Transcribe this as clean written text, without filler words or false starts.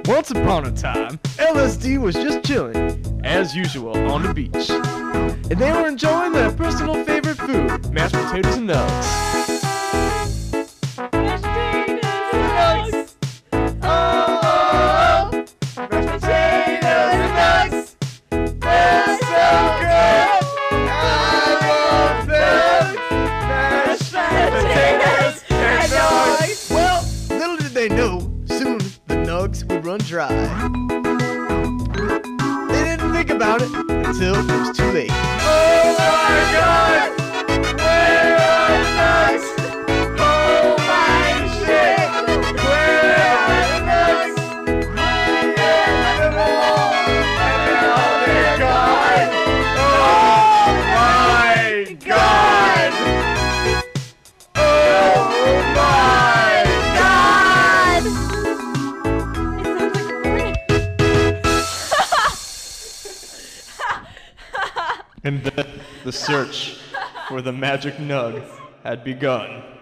Once upon a time, LSD was just chilling, as usual, on the beach. And they were enjoying their personal favorite food, mashed potatoes and nugs. Mashed potatoes and nugs. Oh, mashed potatoes and nugs. They're so good. I love them. Mashed potatoes and nugs. Well, little did they know, soon the nugs would run dry. They didn't think about it until it was too late. Oh my God! Where are the nugs? Oh my shit! Where are the nugs? I ate them all, and now they're gone. Oh my God! Oh my God! And then the search for the magic nug had begun.